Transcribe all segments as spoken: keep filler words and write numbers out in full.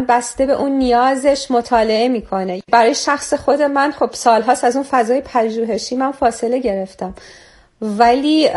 بسته به اون نیازش مطالعه میکنه. برای شخص خود من خب سالهاست از اون فضای پژوهشی من فاصله گرفتم، ولی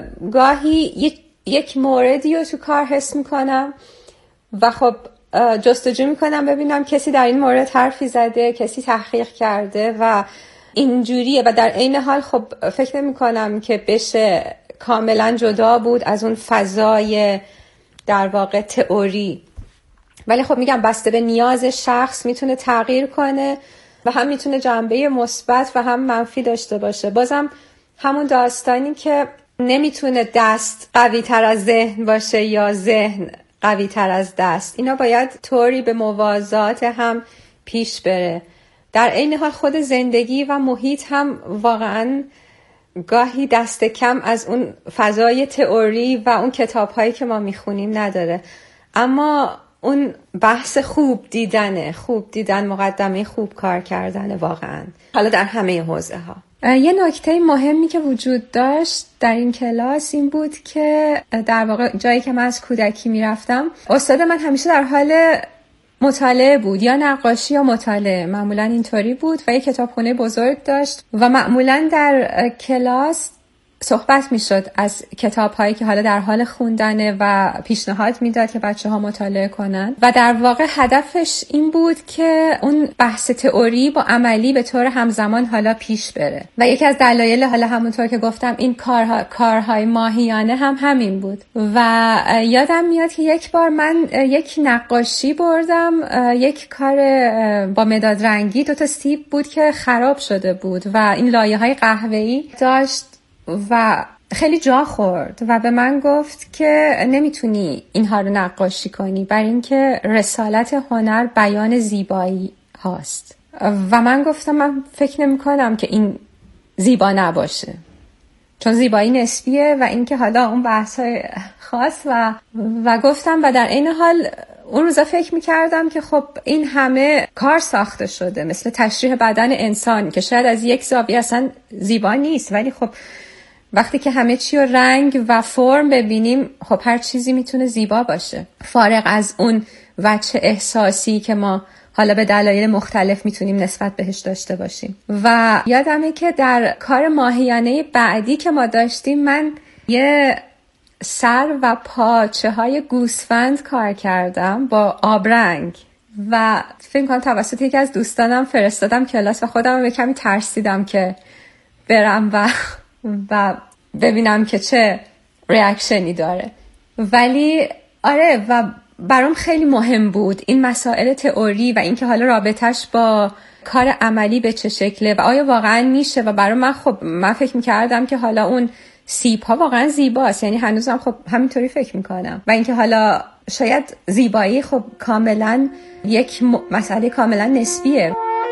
گاهی یک, یک موردی رو تو کار حس میکنم و خب جستجو میکنم ببینم کسی در این مورد حرفی زده، کسی تحقیق کرده و اینجوریه و در عین حال خب فکر نمیکنم که بشه کاملا جدا بود از اون فضای در واقع تئوری، ولی خب میگم بسته به نیاز شخص میتونه تغییر کنه و هم میتونه جنبه مثبت و هم منفی داشته باشه. بازم همون داستانی که نمیتونه دست قوی تر از ذهن باشه یا ذهن قوی تر از دست، اینا باید طوری به موازات هم پیش بره. در عین حال خود زندگی و محیط هم واقعا گاهی دست کم از اون فضای تئوری و اون کتاب‌هایی که ما میخونیم نداره، اما اون بحث خوب دیدنه، خوب دیدن مقدمه خوب کار کردنه واقعا، حالا در همه حوزه ها. یه نکته مهمی که وجود داشت در این کلاس این بود که در واقع جایی که من از کودکی میرفتم استاد من همیشه در حال مطالعه بود، یا نقاشی یا مطالعه، معمولا اینطوری بود و یه کتابخونه بزرگ داشت و معمولا در کلاس صحبت میشد از کتاب‌هایی که حالا در حال خوندنه و پیشنهاد میداد که بچه‌ها مطالعه کنن و در واقع هدفش این بود که اون بحث تئوری با عملی به طور همزمان حالا پیش بره و یکی از دلایل حالا همونطور که گفتم این کارها کارهای ماهیانه هم همین بود. و یادم میاد که یک بار من یک نقاشی بردم، یک کار با مداد رنگی، دو تا سیب بود که خراب شده بود و این لایه‌های قهوه‌ای داشت و خیلی جا خورد و به من گفت که نمیتونی اینها رو نقاشی کنی، برای اینکه رسالت هنر بیان زیبایی هاست. و من گفتم من فکر نمی کنم که این زیبا نباشه، چون زیبایی نسبیه و اینکه حالا اون بحث‌های خاص و و گفتم و در این حال اون روزا فکر میکردم که خب این همه کار ساخته شده مثل تشریح بدن انسان که شاید از یک زاویه اصلا زیبا نیست، ولی خب وقتی که همه چی رو رنگ و فرم ببینیم خب هر چیزی میتونه زیبا باشه، فارغ از اون وجه احساسی که ما حالا به دلایل مختلف میتونیم نسبت بهش داشته باشیم. و یادمه که در کار ماهیانه بعدی که ما داشتیم من یه سر و پاچه های گوسفند کار کردم با آبرنگ و فکر کنم توسط یکی از دوستانم فرستادم کلاس و خودم به کمی ترسیدم که برم و و ببینم که چه ریاکشنی داره، ولی آره و برام خیلی مهم بود این مسائل تئوری و اینکه حالا رابطش با کار عملی به چه شکله و آیا واقعا میشه. و برای من خب من فکر میکردم که حالا اون سیب ها واقعا زیباست، یعنی هنوزم خب همینطوری فکر میکنم و اینکه حالا شاید زیبایی خب کاملا یک م... مسئله کاملا نسبیه.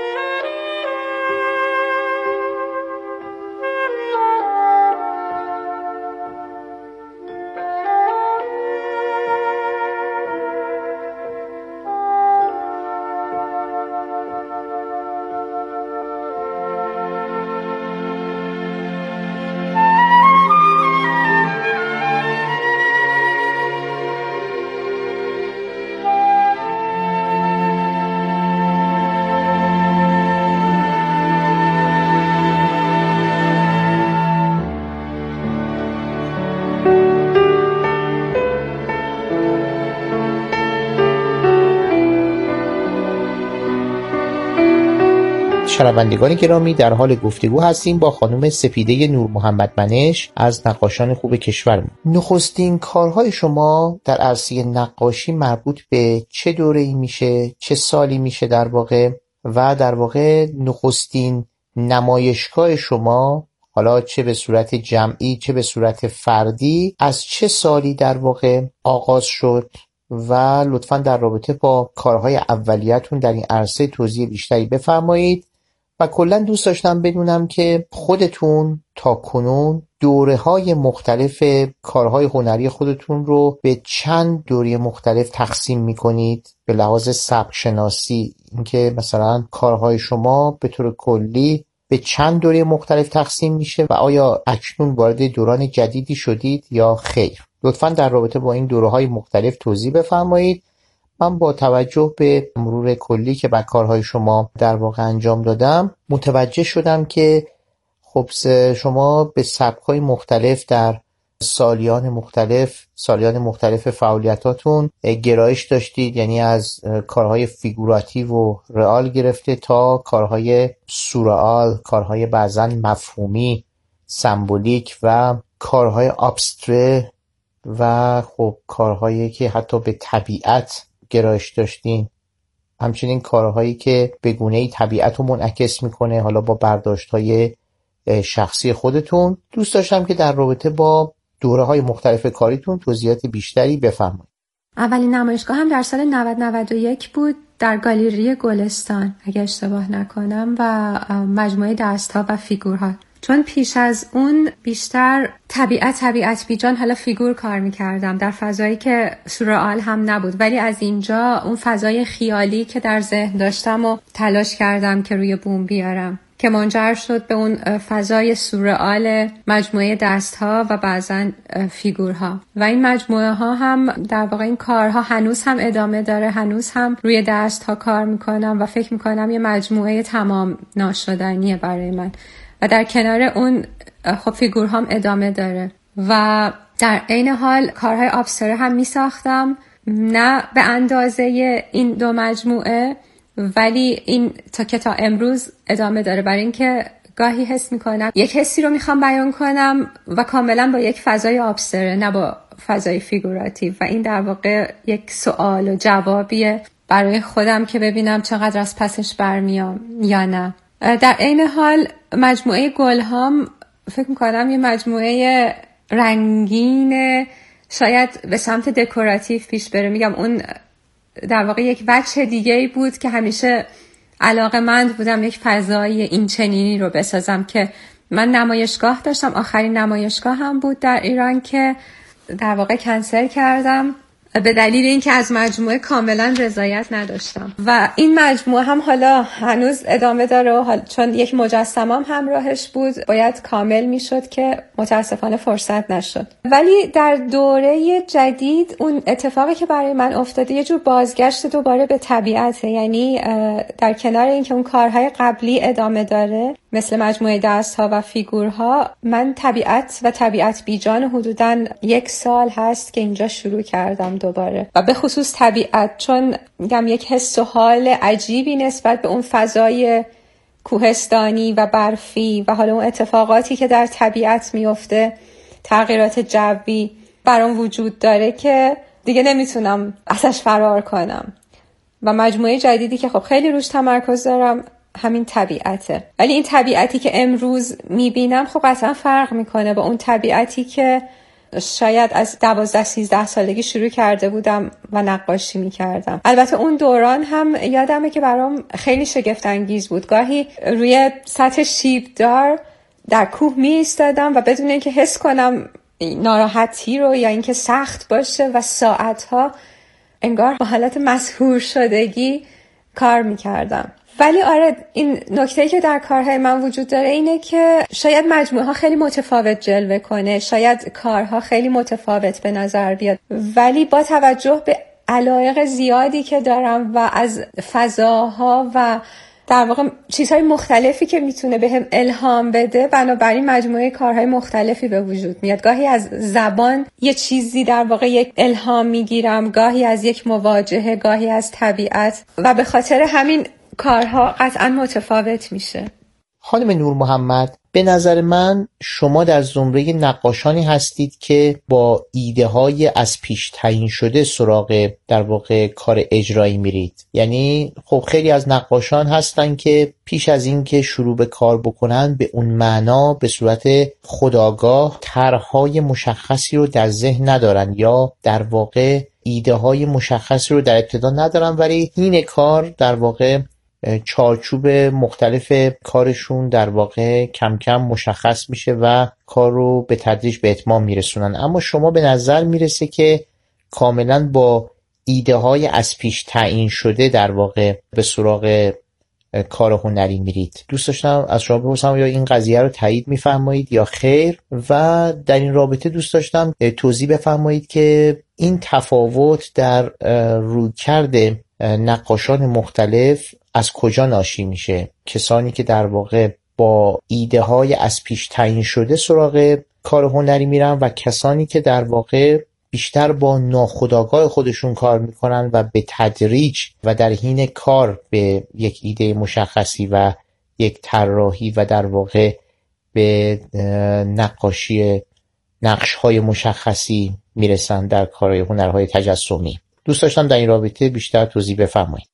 شنوندگان گرامی، در حال گفتگو هستیم با خانم سپیده نور محمد منش از نقاشان خوب کشورمون. نخستین کارهای شما در عرصه نقاشی مربوط به چه دوره‌ای میشه، چه سالی میشه در واقع، و در واقع نخستین نمایشگاه شما حالا چه به صورت جمعی چه به صورت فردی از چه سالی در واقع آغاز شد؟ و لطفاً در رابطه با کارهای اولیه‌تون در این عرصه توضیح بیشتری بفرمایید. و کلا دوست داشتم بدونم که خودتون تا کنون دوره‌های مختلف کارهای هنری خودتون رو به چند دوره مختلف تقسیم می‌کنید به لحاظ سبک شناسی، اینکه مثلا کارهای شما به طور کلی به چند دوره مختلف تقسیم میشه و آیا اکنون وارد دوران جدیدی شدید یا خیر؟ لطفاً در رابطه با این دوره‌های مختلف توضیح بفرمایید. من با توجه به مرور کلی که بر کارهای شما در واقع انجام دادم متوجه شدم که خب شما به سبک‌های مختلف در سالیان مختلف سالیان مختلف فعالیتاتون گرایش داشتید، یعنی از کارهای فیگوراتیو و رئال گرفته تا کارهای سورئال، کارهای بعضاً مفهومی، سمبولیک و کارهای ابستره و خب کارهایی که حتی به طبیعت گرایش داشتین، همچنین کارهایی که به گونه‌ای طبیعت رو منعکس میکنه، حالا با برداشت‌های شخصی خودتون. دوست داشتم که در رابطه با دوره‌های مختلف کاریتون توضیحات بیشتری بفرمایید. اولین نمایشگاه هم در سال نود نود و یک بود در گالری گلستان اگه اشتباه نکنم و مجموعه دست‌ها و فیگورها. چون پیش از اون بیشتر طبیعت طبیعت بیجان حالا فیگور کار میکردم در فضایی که سورئال هم نبود، ولی از اینجا اون فضای خیالی که در ذهن داشتم و تلاش کردم که روی بوم بیارم که منجر شد به اون فضای سورئال مجموعه دست‌ها و بعضاً فیگورها. و این مجموعه ها هم در واقع این کارها هنوز هم ادامه داره، هنوز هم روی دست‌ها کار میکنم و فکر میکنم یه مجموعه تمام ناشدنیه برای من. و در کنار اون خب فیگورهام ادامه داره و در عین حال کارهای ابستره هم می ساختم، نه به اندازه این دو مجموعه، ولی این تا که تا امروز ادامه داره، برای اینکه گاهی حس می کنم یک حسی رو می خوام بیان کنم و کاملا با یک فضای ابستره، نه با فضای فیگوراتیو، و این در واقع یک سوال و جوابیه برای خودم که ببینم چقدر از پسش برمیام یا نه. در عین حال مجموعه گلهام فکر میکنم یه مجموعه رنگین، شاید به سمت دکوراتیو پیش بره. میگم اون در واقع یک وجه دیگه‌ای بود که همیشه علاقه‌مند بودم یک فضای این چنینی رو بسازم، که من نمایشگاه داشتم، آخرین نمایشگاه هم بود در ایران که در واقع کنسل کردم به دلیل اینکه از مجموعه کاملا رضایت نداشتم و این مجموعه هم حالا هنوز ادامه داره و چون یک مجسمه هم همراهش بود باید کامل میشد که متاسفانه فرصت نشد. ولی در دوره جدید اون اتفاقی که برای من افتاده یه جور بازگشت دوباره به طبیعته، یعنی در کنار اینکه اون کارهای قبلی ادامه داره مثل مجموعه دست‌ها و فیگورها، من طبیعت و طبیعت بیجان حدوداً یک سال هست که اینجا شروع کردم دوباره و به خصوص طبیعت، چون میگم یک حس و حال عجیبی نسبت به اون فضای کوهستانی و برفی و حالا اون اتفاقاتی که در طبیعت میفته، تغییرات جوی برام وجود داره که دیگه نمیتونم ازش فرار کنم. و مجموعه جدیدی که خب خیلی روش تمرکز دارم همین طبیعته، ولی این طبیعتی که امروز میبینم خب قطعا فرق میکنه با اون طبیعتی که شاید از دوازده سیزده سالگی شروع کرده بودم و نقاشی میکردم. البته اون دوران هم یادمه که برام خیلی شگفت انگیز بود. گاهی روی سطح شیبدار در کوه می ایستادم و بدون اینکه حس کنم ناراحتی رو یا اینکه سخت باشه و ساعتها انگار با حالت مسحور شدگی کار میکردم. ولی آره، این نکته‌ای که در کارهای من وجود داره اینه که شاید مجموعه ها خیلی متفاوت جلوه کنه، شاید کارها خیلی متفاوت به نظر بیاد، ولی با توجه به علایق زیادی که دارم و از فضاها و در واقع چیزهای مختلفی که میتونه بهم الهام بده، بنابراین مجموعه کارهای مختلفی به وجود میاد. گاهی از زبان یه چیزی در واقع یک الهام میگیرم، گاهی از یک مواجهه، گاهی از طبیعت و به خاطر همین کارها قطعا متفاوت میشه. خانم نور محمد، به نظر من شما در زمره نقاشانی هستید که با ایده های از پیش تعیین شده سراغ در واقع کار اجرایی میرید. یعنی خب خیلی از نقاشان هستن که پیش از این که شروع به کار بکنن به اون معنا به صورت خودآگاه طرح‌های مشخصی رو در ذهن ندارن یا در واقع ایده های مشخصی رو در ابتدا ندارن، ولی این کار در واقع چارچوب مختلف کارشون در واقع کم کم مشخص میشه و کار رو به تدریج به اتمام میرسونن. اما شما به نظر میرسه که کاملا با ایده های از پیش تعیین شده در واقع به سراغ کار هنری میرید. دوست داشتم از شما بپرسم یا این قضیه رو تایید میفرمایید یا خیر، و در این رابطه دوست داشتم توضیح بفرمایید که این تفاوت در رویکرد نقاشان مختلف از کجا ناشی میشه؟ کسانی که در واقع با ایده های از پیش تعیین شده سراغ کار هنری میرن و کسانی که در واقع بیشتر با ناخودآگاه خودشون کار میکنن و به تدریج و در حین کار به یک ایده مشخصی و یک طراحی و در واقع به نقاشی نقش‌های مشخصی میرسن در کارهای هنرهای تجسمی. دوست داشتم در این رابطه بیشتر توضیح بفرمایید.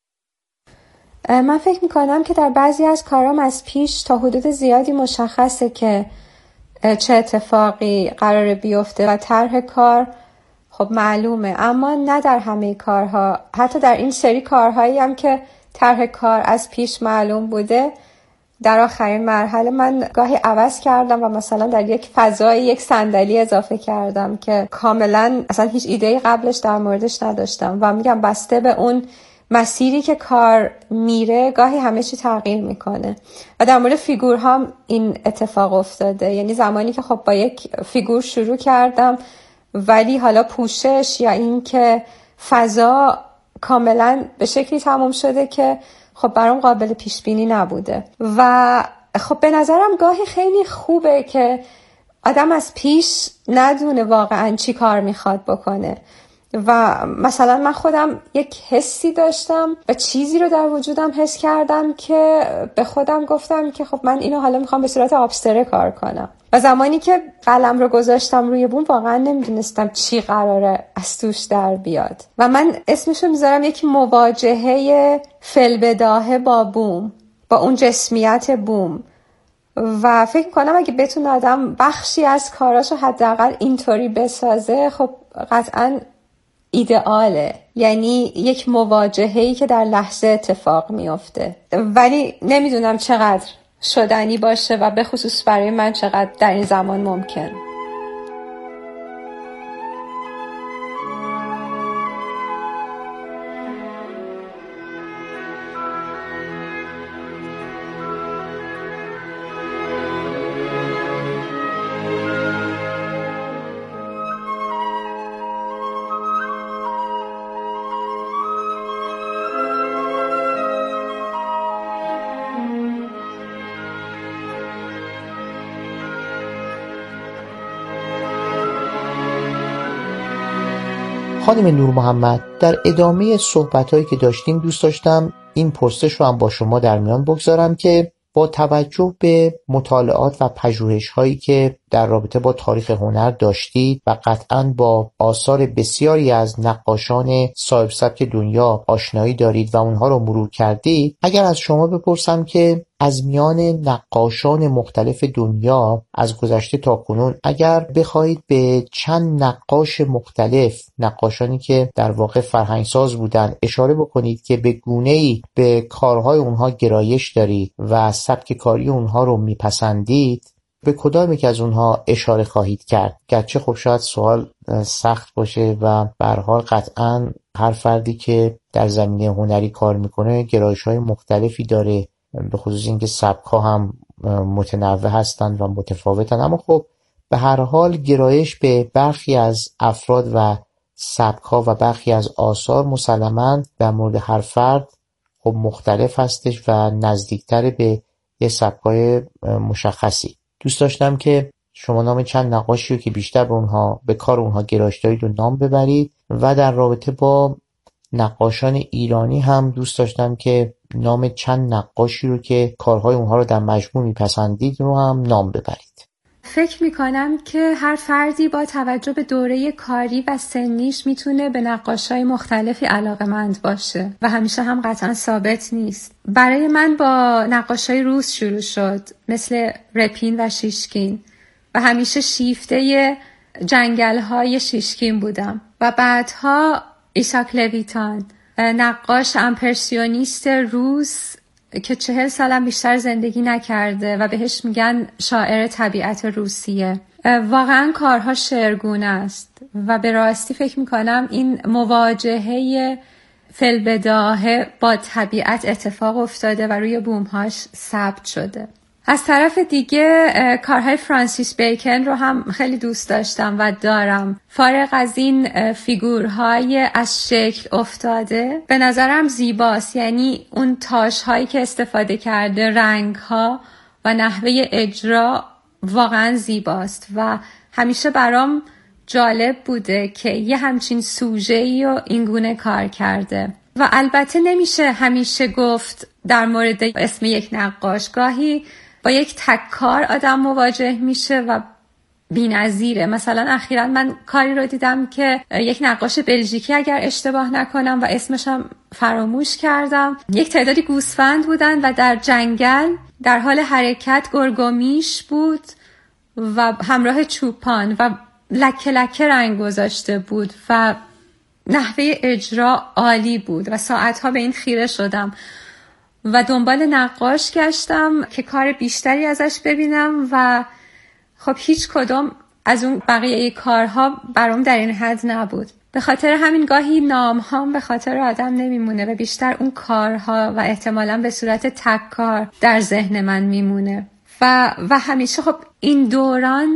من فکر میکنم که در بعضی از کارام از پیش تا حدود زیادی مشخصه که چه اتفاقی قراره بیفته و طرح کار خب معلومه، اما نه در همه کارها. حتی در این سری کارهایی هم که طرح کار از پیش معلوم بوده، در آخرین مرحله من گاهی عوض کردم و مثلا در یک فضای یک صندلی اضافه کردم که کاملا اصلا هیچ ایده‌ای قبلش در موردش نداشتم و میگم بسته به اون مسیری که کار میره گاهی همه چی تغییر میکنه. و در مورد فیگورها هم این اتفاق افتاده، یعنی زمانی که خب با یک فیگور شروع کردم ولی حالا پوشش یا این که فضا کاملا به شکلی تموم شده که خب برام قابل پیش بینی نبوده. و خب به نظرم گاهی خیلی خوبه که آدم از پیش ندونه واقعا چی کار میخواد بکنه. و مثلا من خودم یک حسی داشتم و چیزی رو در وجودم حس کردم که به خودم گفتم که خب من اینو حالا میخوام به صورت آبستره کار کنم. و زمانی که قلم رو گذاشتم روی بوم واقعا نمیدونستم چی قراره از توش در بیاد و من اسمشو میذارم یک مواجهه فی‌البداهه با بوم، با اون جسمیت بوم. و فکر کنم اگه بتونه آدم بخشی از کاراشو حداقل اینطوری بسازه خب قطعاً ایدئاله، یعنی یک مواجهه‌ای که در لحظه اتفاق میفته. ولی نمیدونم چقدر شدنی باشه و به خصوص برای من چقدر در این زمان ممکن. خانم نور محمد، در ادامه صحبت‌هایی که داشتیم دوست داشتم این پرسش رو هم با شما در میان بگذارم که با توجه به مطالعات و پژوهش‌هایی که در رابطه با تاریخ هنر داشتید و قطعاً با آثار بسیاری از نقاشان صاحب سبک دنیا آشنایی دارید و اونها رو مرور کردید، اگر از شما بپرسم که از میان نقاشان مختلف دنیا از گذشته تا کنون اگر بخواهید به چند نقاش مختلف، نقاشانی که در واقع فرهنگساز بودن، اشاره بکنید که به گونه‌ای به کارهای اونها گرایش دارید و سبک کاری اونها رو میپسندید، به کدام یک از اونها اشاره خواهید کرد؟ گرچه خب شاید سوال سخت باشه و به هر حال قطعاً هر فردی که در زمینه هنری کار میکنه گرایش‌های مختلفی داره، به خصوص اینکه سبک‌ها هم متنوع هستند و متفاوتن، اما خب به هر حال گرایش به برخی از افراد و سبک‌ها و برخی از آثار مسلماً در مورد هر فرد خب مختلف هستش و نزدیکتر به یه سبک‌های مشخصی. دوست داشتم که شما نام چند نقاشی رو که بیشتر به اونها به کار اونها گرایش دارید و نام ببرید و در رابطه با نقاشان ایرانی هم دوست داشتم که نام چند نقاشی رو که کارهای اونها رو در مجموع میپسندید رو هم نام ببرید. فکر میکنم که هر فردی با توجه به دوره کاری و سنیش میتونه به نقاشای مختلفی علاقه‌مند باشه و همیشه هم قطعا ثابت نیست. برای من با نقاشای روس شروع شد، مثل رپین و شیشکین، و همیشه شیفته جنگل‌های شیشکین بودم. و بعدها ایساک لویتان، نقاش امپرسیونیست روس که چهل سالم بیشتر زندگی نکرده و بهش میگن شاعر طبیعت روسیه. واقعا کارها شعرگونه است و به راستی فکر میکنم این مواجهه فی‌البداهه با طبیعت اتفاق افتاده و روی بومهاش ثبت شده. از طرف دیگه کارهای فرانسیس بیکن رو هم خیلی دوست داشتم و دارم. فارغ از این فیگورهای از شکل افتاده به نظرم زیباست، یعنی اون تاج‌هایی که استفاده کرده، رنگ‌ها و نحوه اجرا واقعا زیباست و همیشه برام جالب بوده که یه همچین سوژه‌ای رو اینگونه کار کرده. و البته نمیشه همیشه گفت در مورد اسم یک نقاش. گاهی با یک تک‌کار آدم مواجه میشه و بی‌نظیره. مثلا اخیراً من کاری رو دیدم که یک نقاش بلژیکی اگر اشتباه نکنم و اسمش هم فراموش کردم، یک تعدادی گوسفند بودن و در جنگل در حال حرکت گرگومیش بود و همراه چوپان و لکه لکه رنگ گذاشته بود و نحوه اجرا عالی بود و ساعتها به این خیره شدم و دنبال نقاش گشتم که کار بیشتری ازش ببینم و خب هیچ کدوم از اون بقیه کارها برام در این حد نبود. به خاطر همین گاهی نام هم به خاطر آدم نمیمونه و بیشتر اون کارها و احتمالاً به صورت تک‌کار در ذهن من میمونه و و همیشه خب این دوران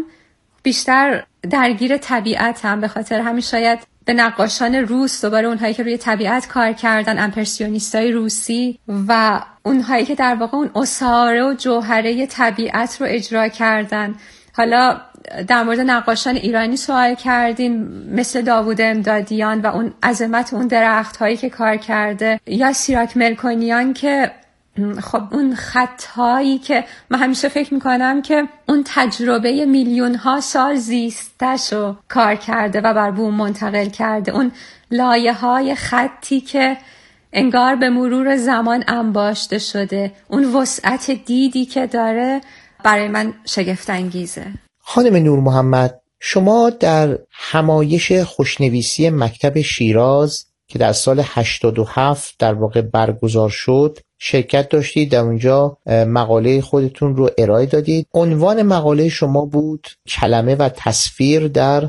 بیشتر درگیر طبیعت هم، به خاطر همین شاید به نقاشان روس، دوباره اونهایی که روی طبیعت کار کردن، امپرسیونیستای روسی و اونهایی که در واقع اون اساره و جوهره طبیعت رو اجرا کردن. حالا در مورد نقاشان ایرانی سوال کردین، مثل داوود امدادیان و اون عظمت اون درخت هایی که کار کرده، یا سیراک ملکونیان که خب اون خطایی که من همیشه فکر میکنم که اون تجربه میلیون ها سال زیستشو کار کرده و بر بوم منتقل کرده، اون لایه های خطی که انگار به مرور زمان انباشته شده، اون وسعت دیدی که داره برای من شگفت انگیزه. خانم نور محمد، شما در همایش خوشنویسی مکتب شیراز که در سال هشتاد و هفت در واقع برگزار شد شرکت داشتید، در اونجا مقاله خودتون رو ارائه دادید. عنوان مقاله شما بود کلمه و تصویر در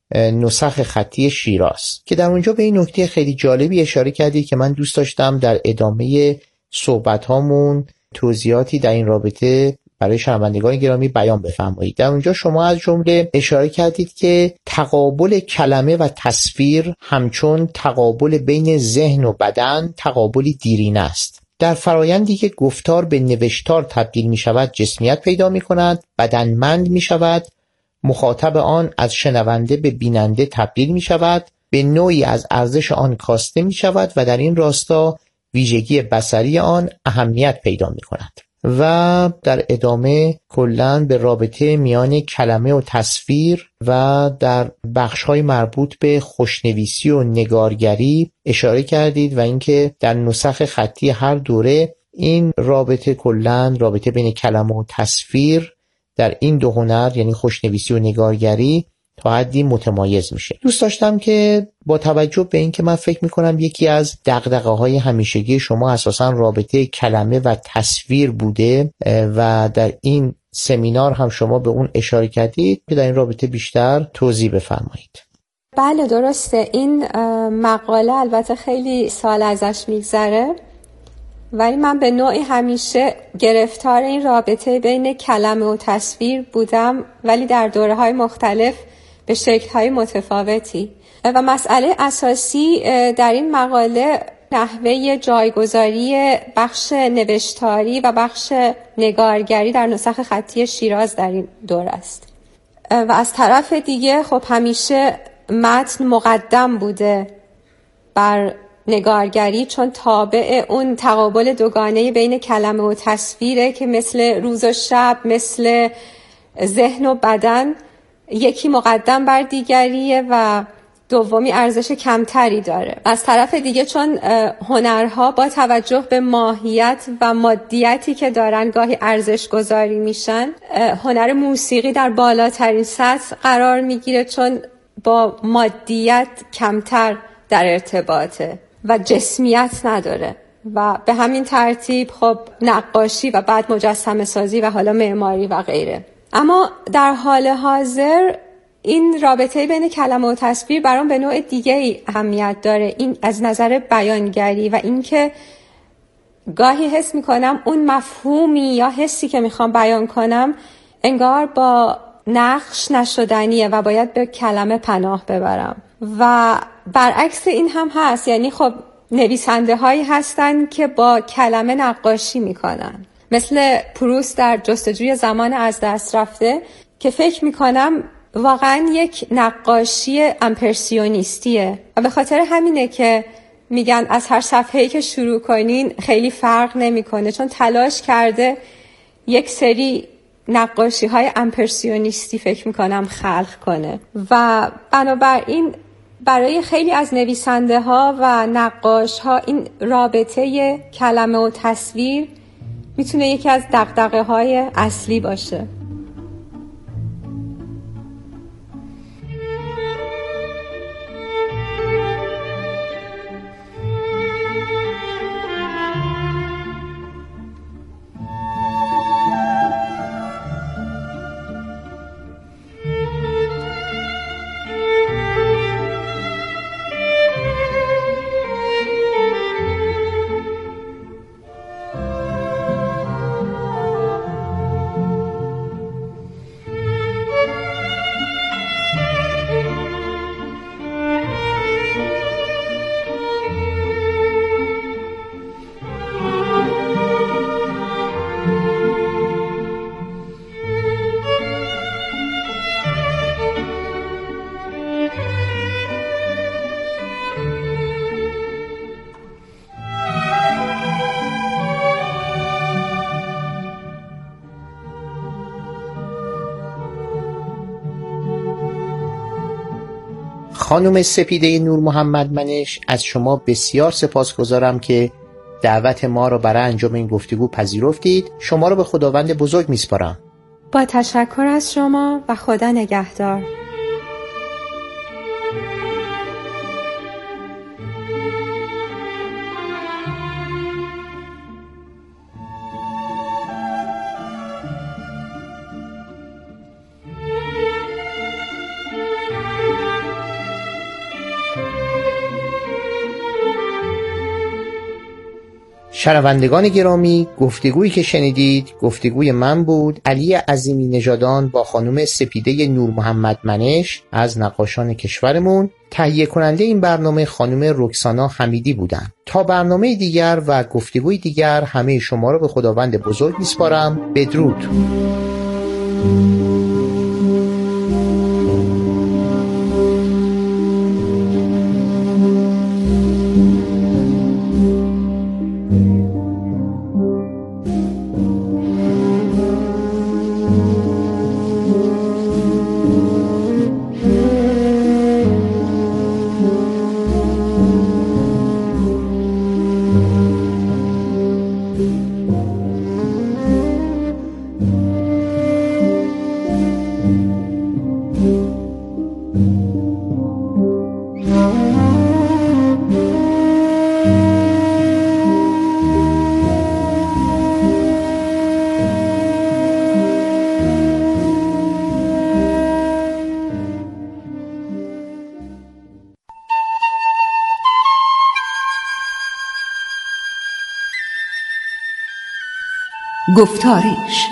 نسخ خطی شیراز، که در اونجا به این نکته خیلی جالبی اشاره کردید که من دوست داشتم در ادامه صحبت هامون توضیحاتی در این رابطه برای شنوندگان گرامی بیان بفرمایید. در اونجا شما از جمله اشاره کردید که تقابل کلمه و تصویر همچون تقابل بین ذهن و بدن تقابلی دیرینه است. در فرایندی که گفتار به نوشتار تبدیل می شود جسمیت پیدا می کند، بدنمند می شود، مخاطب آن از شنونده به بیننده تبدیل می شود، به نوعی از ارزش آن کاسته می شود و در این راستا ویژگی بصری آن اهمیت پیدا می کند. و در ادامه کلاً به رابطه میان کلمه و تصویر و در بخش‌های مربوط به خوشنویسی و نگارگری اشاره کردید و اینکه در نسخ خطی هر دوره این رابطه کلاً رابطه بین کلمه و تصویر در این دو هنر یعنی خوشنویسی و نگارگری تا حدی متمایز میشه. دوست داشتم که با توجه به این که من فکر میکنم یکی از دغدغه‌های همیشگی شما اساساً رابطه کلمه و تصویر بوده و در این سمینار هم شما به اون اشاره کردید، که در این رابطه بیشتر توضیح بفرمایید. بله درسته. این مقاله البته خیلی سال ازش میگذره ولی من به نوعی همیشه گرفتار این رابطه بین کلمه و تصویر بودم، ولی در دوره‌های مختلف به شکل‌های متفاوتی. و مسئله اساسی در این مقاله نحوه جایگذاری بخش نوشتاری و بخش نگارگری در نسخ خطی شیراز در این دور است. و از طرف دیگه خب همیشه متن مقدم بوده بر نگارگری، چون تابع اون تقابل دوگانه بین کلمه و تصویره که مثل روز و شب، مثل ذهن و بدن، یکی مقدم بر دیگریه و دومی ارزش کمتری داره. از طرف دیگه چون هنرها با توجه به ماهیت و مادیتی که دارن گاهی ارزش گذاری میشن، هنر موسیقی در بالاترین سطح قرار میگیره چون با مادیت کمتر در ارتباطه و جسمیت نداره و به همین ترتیب خب نقاشی و بعد مجسمه سازی و حالا معماری و غیره. اما در حال حاضر این رابطه بین کلمه و تصویر برام به نوع دیگه اهمیت داره، این از نظر بیانگری و اینکه گاهی حس میکنم اون مفهومی یا حسی که میخوام بیان کنم انگار با نقش نشدنیه و باید به کلمه پناه ببرم و برعکس این هم هست. یعنی خب نویسنده هایی هستن که با کلمه نقاشی میکنن، مثل پروست در جستجوی زمان از دست رفته که فکر میکنم واقعا یک نقاشی امپرسیونیستیه و به خاطر همینه که میگن از هر صفحه‌ای که شروع کنین خیلی فرق نمیکنه، چون تلاش کرده یک سری نقاشی های امپرسیونیستی فکر میکنم خلق کنه و بنابراین برای خیلی از نویسنده ها و نقاش ها این رابطه کلمه و تصویر میتونه یکی از دغدغه های اصلی باشه. خانم سپیده نور محمد منش، از شما بسیار سپاسگزارم که دعوت ما را برای انجام این گفتگو پذیرفتید. شما را به خداوند بزرگ میسپارم. با تشکر از شما و خدا نگهدار. شنوندگان گرامی، گفتگویی که شنیدید گفتگوی من بود، علی عظیمی نژادان با خانم سپیده نور محمد منش از نقاشان کشورمون. تهیه کننده این برنامه خانم رکسانا حمیدی بودند. تا برنامه دیگر و گفتگوی دیگر همه شما را به خداوند بزرگ میسپارم. بدرود. گفتارش.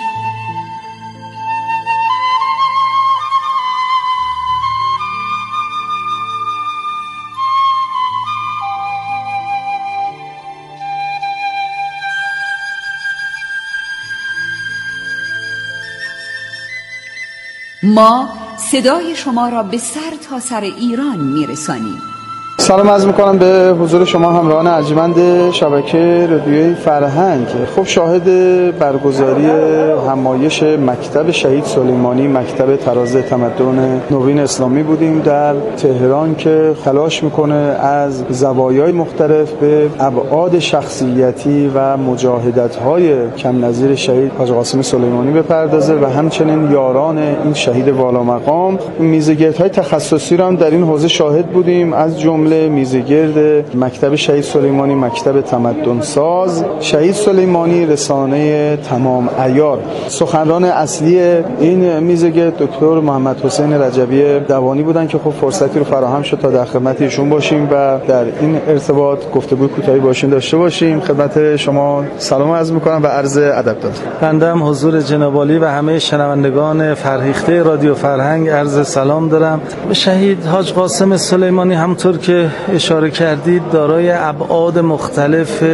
ما صدای شما را به سر تا سر ایران میرسانیم. سلام عرض میکنم به حضور شما همراهان ارجمند شبکه رادیوی فرهنگ. خب شاهد برگزاری همایش مکتب شهید سلیمانی، مکتب تراز تمدن نوین اسلامی بودیم در تهران که تلاش میکنه از زوایای مختلف به ابعاد شخصیتی و مجاهدت‌های کم نظیر شهید حاج قاسم سلیمانی بپردازه و همچنین یاران این شهید والا مقام. میزگردهای تخصصی را هم در این حوزه شاهد بودیم، از جمله کل میزگرد مکتب شهید سلیمانی، مکتب تمدن ساز شهید سلیمانی، رسانه تمام عیار. سخنران اصلی این میزگرد دکتر محمد حسین رجبی دوانی بودن که خب فرصتی رو فراهم شد تا در خدمت ایشون باشیم و در این ارتباط گفتگوی کوتاهی باشین داشته باشیم. خدمت شما سلام عرض می‌کنم و عرض ادب دارم. بنده هم حضور جناب عالی و همه شنوندگان فرهیخته رادیو فرهنگ عرض سلام دارم. شهید حاج قاسم سلیمانی همونطور که اشاره کردید دارای ابعاد مختلف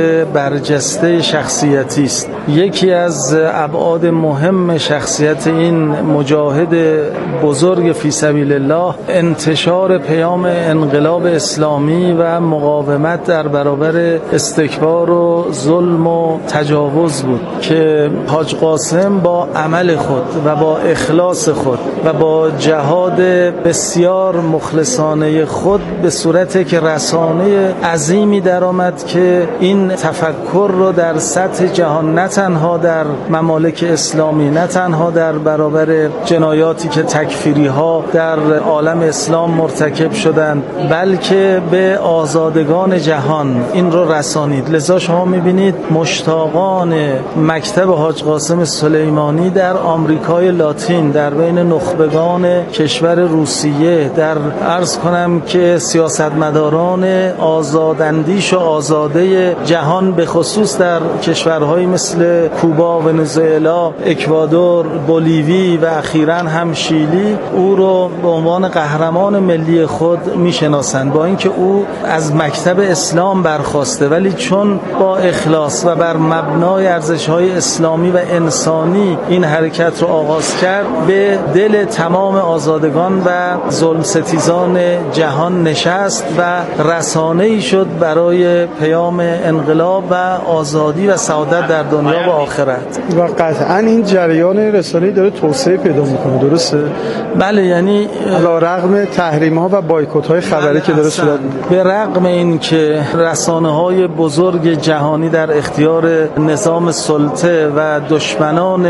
برجسته شخصیتی است. یکی از ابعاد مهم شخصیت این مجاهد بزرگ فی سبیل الله انتشار پیام انقلاب اسلامی و مقاومت در برابر استکبار و ظلم و تجاوز بود که حاج قاسم با عمل خود و با اخلاص خود و با جهاد بسیار مخلصانه خود به صورتی که رسانه عظیمی درآمد که این تفکر رو در سطح جهان نه تنها در ممالک اسلامی نه تنها در برابر جنایاتی که تکفیری ها در عالم اسلام مرتکب شدند بلکه به آزادگان جهان این رو رسانید. لذا شما میبینید مشتاقان مکتب حاج قاسم سلیمانی در آمریکای لاتین، در بین نخبگان کشور روسیه، در عرض کنم که سیاستمداران آزاداندیش و آزاده جهان به خصوص در کشورهایی مثل کوبا، ونزوئلا، اکوادور، بولیوی و اخیراً هم شیلی او رو به عنوان قهرمان ملی خود میشناسند، با اینکه او از مکتب اسلام برخاسته ولی چون با اخلاص و بر مبنای ارزش‌های اسلامی و انسانی این حرکت رو آغاز کرد به دل تمام آزادگان و ظلم ستیزان جهان نشست و رسانه‌ای شد برای پیام انقلاب و آزادی و سعادت در دنیا و آخرت. و قطعاً این جریان رسانه‌ای داره توسعه پیدا می‌کنه، درسته؟ بله، یعنی علی رغم تحریم‌ها و بایکوت‌های خبری که داره صورت می‌گیره، به رغم این که رسانه‌های بزرگ جهانی در اختیار نظام سلطه و دشمنان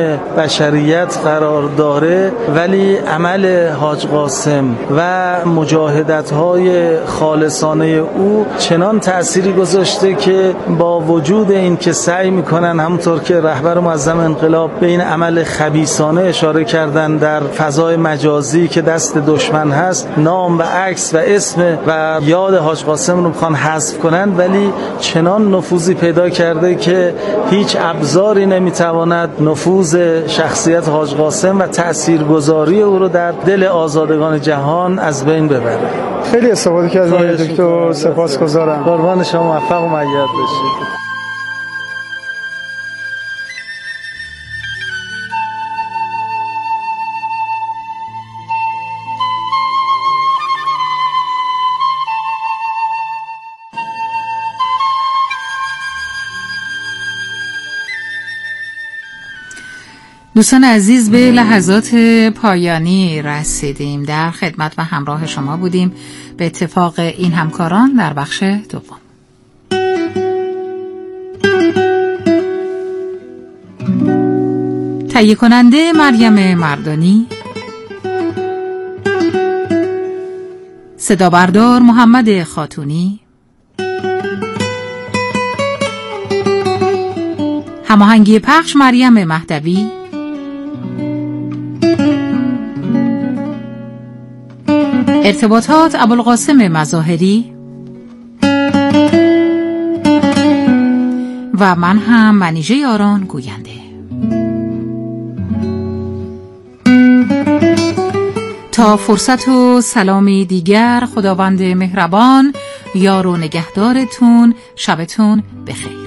بشریت قرار داره ولی عمل حاج قاسم و مجاهدت‌های خالصانه او چنان تأثیری گذاشته که با وجود این که سعی می‌کنن همونطور که رهبر معظم انقلاب به این عمل خبیثانه اشاره کردن در فضای مجازی که دست دشمن هست نام و عکس و اسم و یاد حاج قاسم رو می‌خوان حذف کنن، ولی چنان نفوذی پیدا کرده که هیچ ابزاری نمی‌تواند نفوذ شخصیت حاج قاسم و تاثیرگذاری او رو در دل آزادگان جهان از بین ببره. خیلی استفاده کردید دکتر، سپاسگزارم. قربان شما، موفق و مؤید باشید. دوستان عزیز، به لحظات پایانی رسیدیم. در خدمت و همراه شما بودیم به اتفاق این همکاران در بخش دوم. تهیه کننده مریم مردانی، صدا بردار محمد خاتونی، هماهنگی پخش مریم مهدوی، ارتباطات ابوالقاسم مظاهری و من هم منیژه یاران گوینده. تا فرصت و سلامی دیگر، خداوند مهربان یار و نگهدارتون، شبتون بخیر.